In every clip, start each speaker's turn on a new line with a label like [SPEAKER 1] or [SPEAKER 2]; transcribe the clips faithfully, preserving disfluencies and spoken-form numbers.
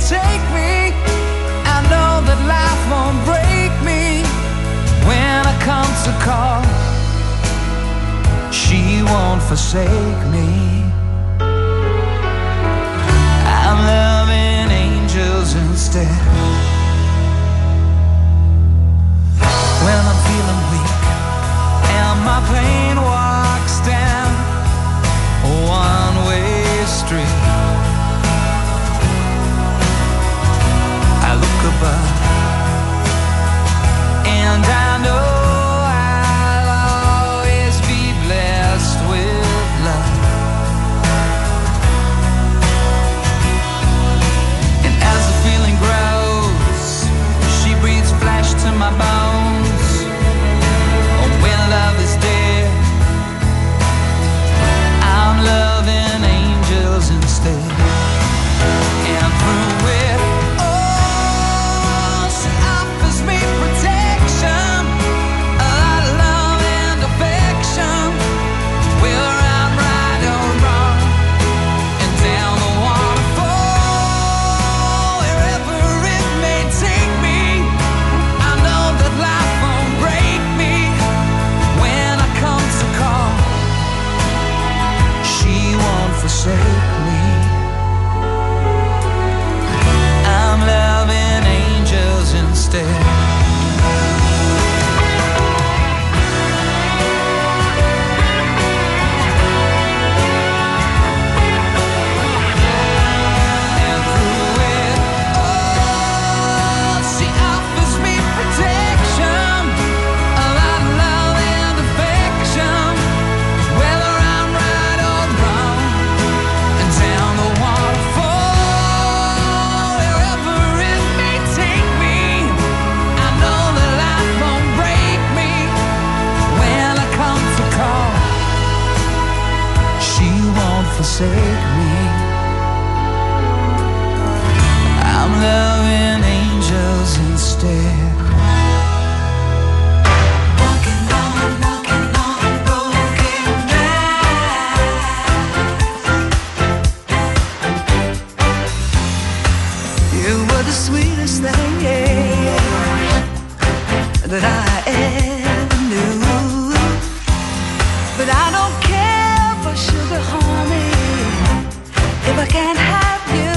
[SPEAKER 1] take me. I know that life won't break me. When I come to call, she won't forsake me. I'm loving angels instead. When I'm feeling weak and my pain walks down a one-way street, I look above and I know I'll always be blessed with love. And as the feeling grows, she breathes flesh to my bones. Oh, when love is dead, I'm loving angels instead. And through it all, she offers me protection, a lot of love and affection. Whether I'm right or wrong, and down the waterfall, wherever it may take me, I know that life won't break me. When I come to call, she won't forsake me. I'm loving angels instead. And through it all, she offers me protection, a lot of love and affection. Whether I'm right or wrong, and down the waterfall, wherever it may take me, I know that life won't break me. When I come to call, she won't forsake me. I'm loving angels instead. Walking on, walking on broken glass. You were the sweetest thing, yeah, that I ever knew. But I don't care for sugar, honey, if I can't have you.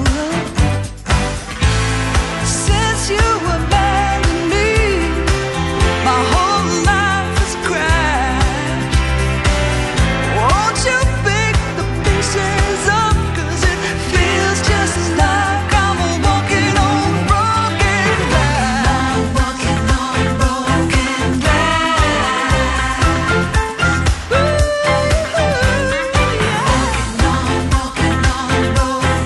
[SPEAKER 1] Since you were married me, my whole life has crashed. Won't you pick the pieces up, 'cause it feels just like I'm walking on broken glass. Walking on broken glass. Ooh, yeah. Walking on, walking on broken glass.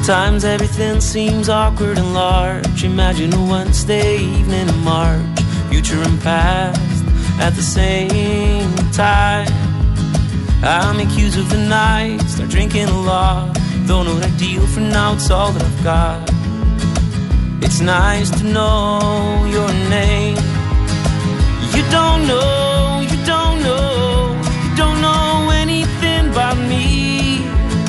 [SPEAKER 2] Sometimes everything seems awkward and large. Imagine a Wednesday evening in March, future and past at the same time. I'll make use of the night, start drinking a lot. Though no ideal for now, it's all that I've got. It's nice to know your name. You don't know, you don't know, you don't know anything about me.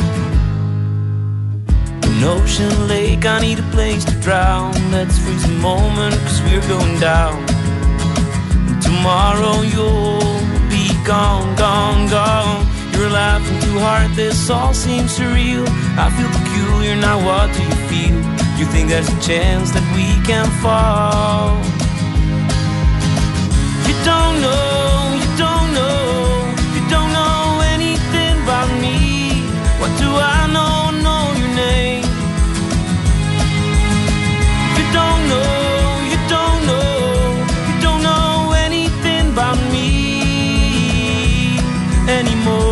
[SPEAKER 2] An ocean lake, I need a place to drown. Let's freeze a moment, cause we're going down. And tomorrow you'll be gone, gone, gone. You're laughing too hard, this all seems surreal. I feel peculiar, now what do you feel? You think there's a chance that we can fall? You don't know, you don't know, you don't know anything about me. What do I know, know your name? You don't know, you don't know, you don't know anything about me anymore.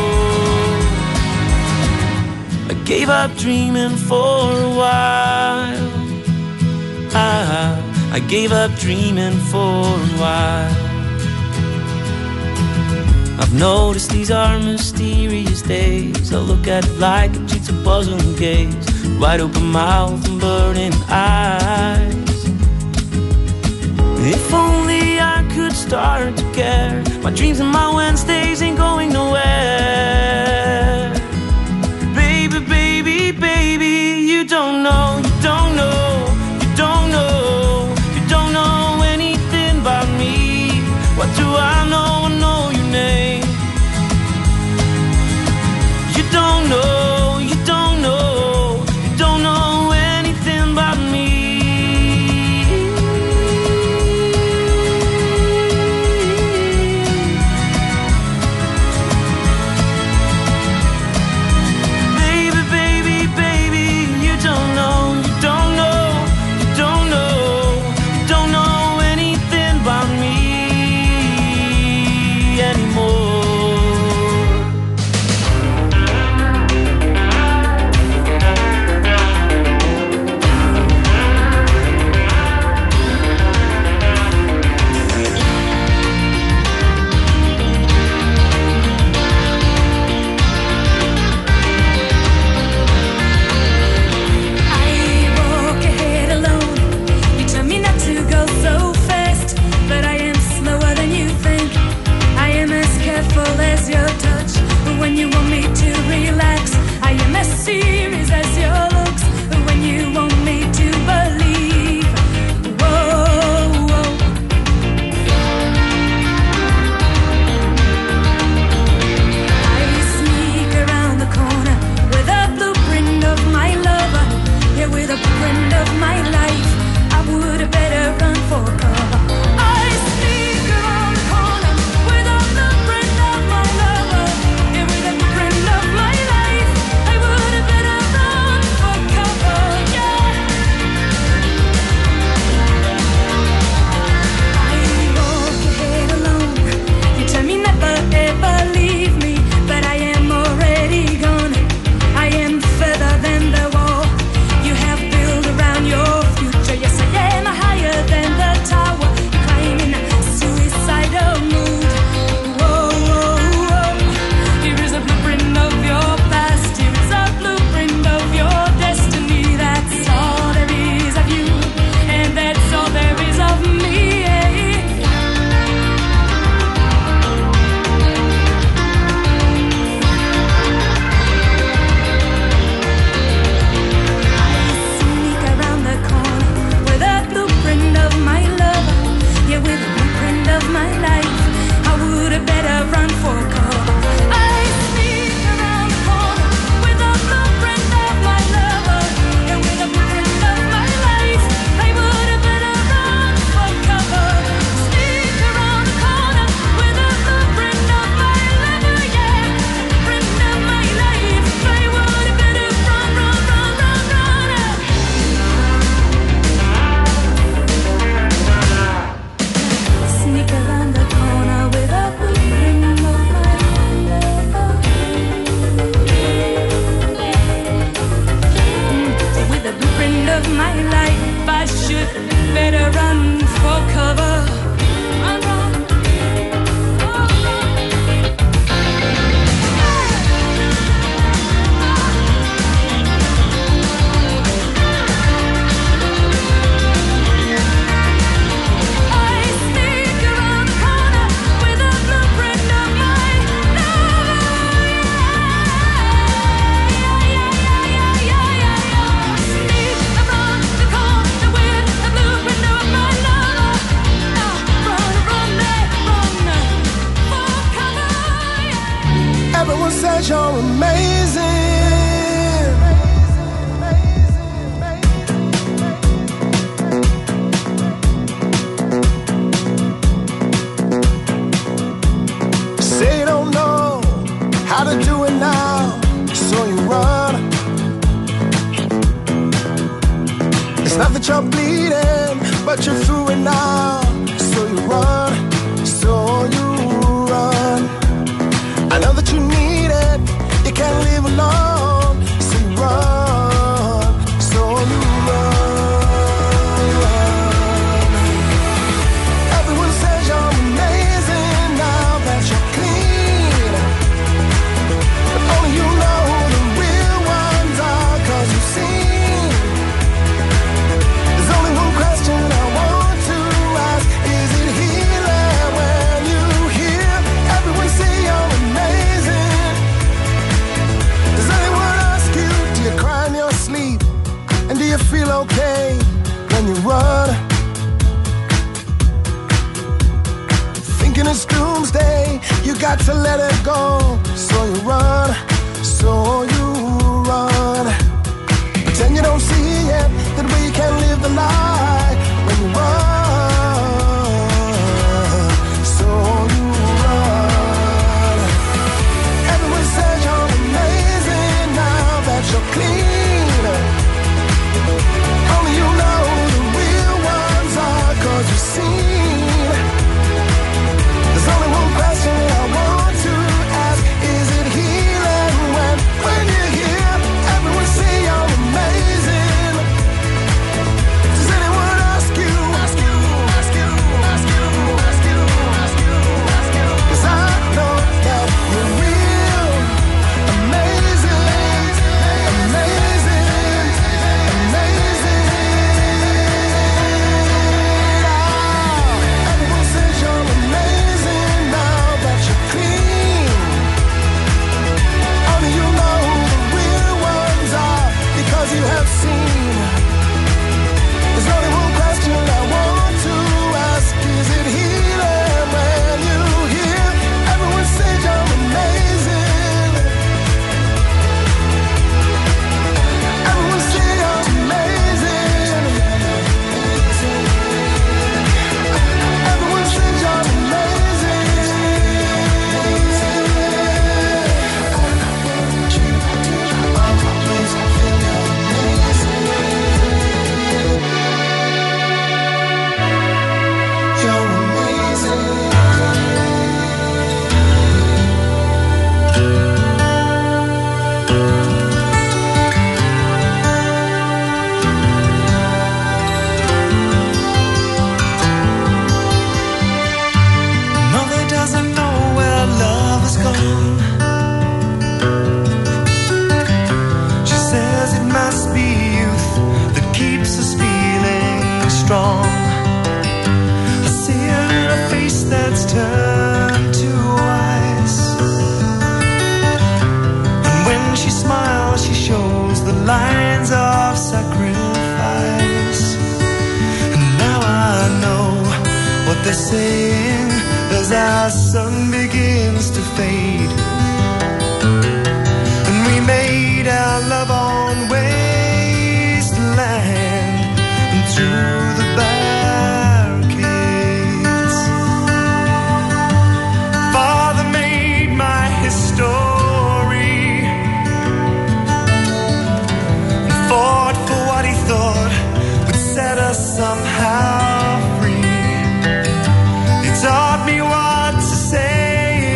[SPEAKER 2] I gave up dreaming for a while. I, I gave up dreaming for a while. I've noticed these are mysterious days. I look at it like a jigsaw puzzle and gaze, wide open mouth and burning eyes. If only I could start to care. My dreams and my Wednesdays ain't going nowhere. Baby, baby, baby, you don't know, you don't know, you don't know, you don't know anything about me. What do I know? I know your name. You don't know, you don't know, you don't know anything about me.
[SPEAKER 3] says you're amazing. Say you don't know how to do it now, so you run. It's not that you're bleeding, but you're through it now, so you run, so you run. I know that you need it, you can't live alone, so you run, so you run. Everyone says you're amazing now that you're clean, but only you know who the real ones are, 'cause you've seen. There's only one question I want to ask, is it healing when you hear everyone say you're amazing? Does anyone ask you, do you cry in your sleep? And do you feel okay when you run? Thinking it's doomsday, you got to let it go, so you run, so you run. Pretend you don't see it, that we can live the lie when you run, so you run. Everyone says you're amazing now that you're clean. Only you know who the real ones are, 'cause you've seen. There's only one question I want to ask, is it healing when, when you hear everyone say you're amazing? Does anyone ask you, ask you, ask you, ask you, ask you, ask you, ask you? 'Cause I know that you're real, amazing, amazing, amazing. Everyone says you're amazing now that you're clean. Only you know who the real ones are, because you have seen. There's only one question I want to ask, is it healing when you hear everyone say you're amazing? Everyone say you're amazing. Everyone say you're amazing. You're amazing.
[SPEAKER 1] Mother doesn't know where love has gone. She says it must be youth that keeps us feeling strong. I see her in a face that's turned to ice, and when she smiles she shows the lines of sacrifice. And now I know what they're saying as our sun begins to fade, and we made our love on wasteland and through the barricades. Father made my history and fought for what he thought would set us somehow free. He taught me what to say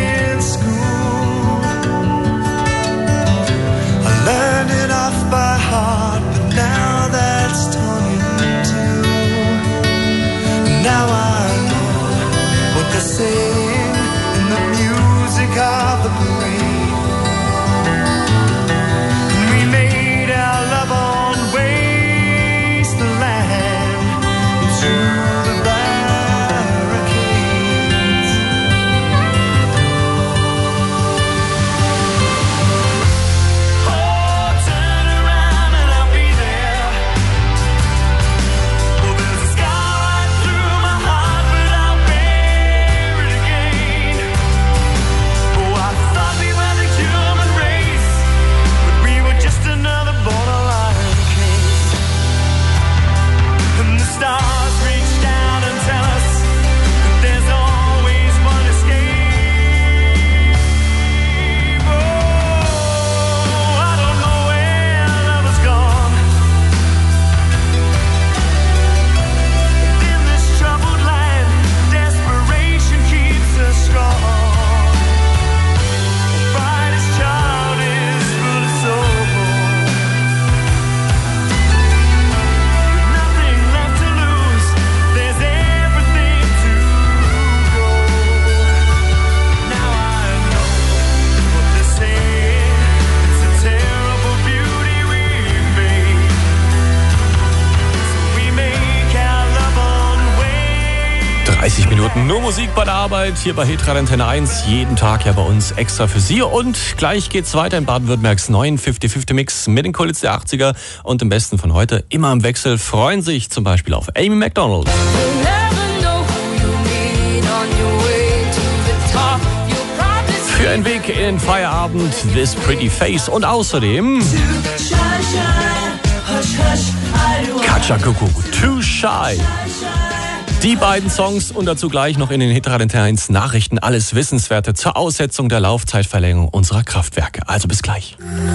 [SPEAKER 4] Minuten. Nur Musik bei der Arbeit hier bei Hitradio Antenne eins. Jeden Tag ja bei uns extra für Sie. Und gleich geht's weiter in Baden-Württembergs neuen fünfzig fünfzig Mix mit den Coolits der achtziger und dem Besten von heute. Immer im Wechsel freuen sich zum Beispiel auf Amy Macdonald. Für einen Weg in den Feierabend, This Pretty Face und außerdem Katja Kuku, Too Shy. Die beiden Songs und dazu gleich noch in den Hitradio Antenne eins Nachrichten alles Wissenswerte zur Aussetzung der Laufzeitverlängerung unserer Kraftwerke. Also bis gleich.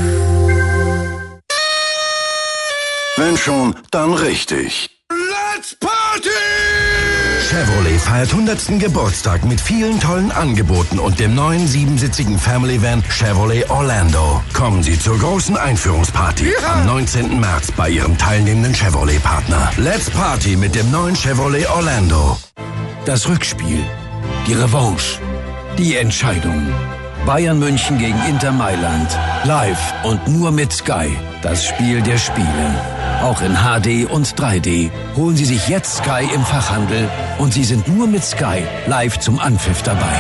[SPEAKER 5] Wenn schon, dann richtig.
[SPEAKER 3] Let's Party!
[SPEAKER 5] Chevrolet feiert hundertsten Geburtstag mit vielen tollen Angeboten und dem neuen siebensitzigen Family Van Chevrolet Orlando. Kommen Sie zur großen Einführungsparty
[SPEAKER 3] Ja.
[SPEAKER 5] am neunzehnten März bei Ihrem teilnehmenden Chevrolet-Partner. Let's Party mit dem neuen Chevrolet Orlando.
[SPEAKER 6] Das Rückspiel, die Revanche, die Entscheidung. Bayern München gegen Inter Mailand. Live und nur mit Sky. Das Spiel der Spiele. Auch in H D und drei D. Holen Sie sich jetzt Sky im Fachhandel und Sie sind nur mit Sky live zum Anpfiff dabei.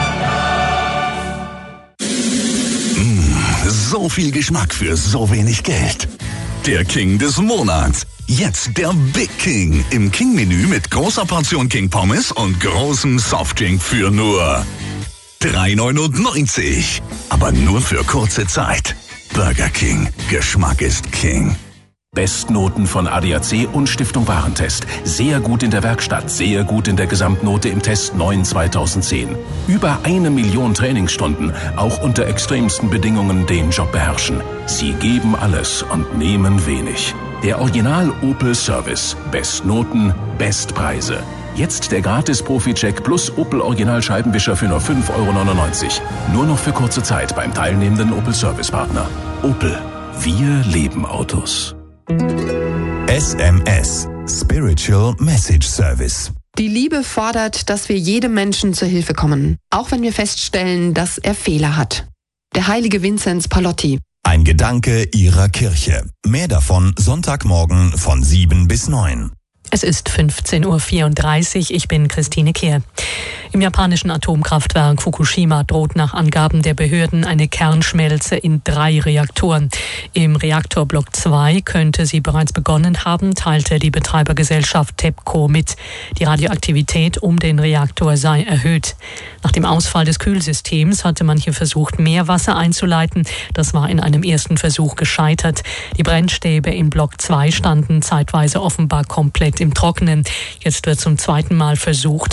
[SPEAKER 7] So viel Geschmack für so wenig Geld. Der King des Monats. Jetzt der Big King im King-Menü mit großer Portion King Pommes und großem Softdrink für nur drei neunundneunzig. Aber nur für kurze Zeit. Burger King. Geschmack ist King.
[SPEAKER 8] Bestnoten von A D A C und Stiftung Warentest. Sehr gut in der Werkstatt, sehr gut in der Gesamtnote im Test neun zweitausendzehn. Über eine Million Trainingsstunden, auch unter extremsten Bedingungen den Job beherrschen. Sie geben alles und nehmen wenig. Der Original Opel Service. Bestnoten, Bestpreise. Jetzt der gratis Profi-Check plus Opel Original Scheibenwischer für nur fünf Euro neunundneunzig. Nur noch für kurze Zeit beim teilnehmenden Opel Service Partner. Opel. Wir leben Autos.
[SPEAKER 7] S M S. Spiritual Message Service.
[SPEAKER 9] Die Liebe fordert, dass wir jedem Menschen zur Hilfe kommen, auch wenn wir feststellen, dass er Fehler hat. Der heilige Vinzenz Pallotti.
[SPEAKER 7] Ein Gedanke Ihrer Kirche. Mehr davon Sonntagmorgen von sieben bis neun.
[SPEAKER 10] Es ist fünfzehn Uhr vierunddreißig, ich bin Christine Kehr. Im japanischen Atomkraftwerk Fukushima droht nach Angaben der Behörden eine Kernschmelze in drei Reaktoren. Im Reaktorblock zwei könnte sie bereits begonnen haben, teilte die Betreibergesellschaft TEPCO mit. Die Radioaktivität um den Reaktor sei erhöht. Nach dem Ausfall des Kühlsystems hatte man hier versucht, mehr Wasser einzuleiten. Das war in einem ersten Versuch gescheitert. Die Brennstäbe im Block zwei standen zeitweise offenbar komplett im Trockenen. Jetzt wird zum zweiten Mal versucht,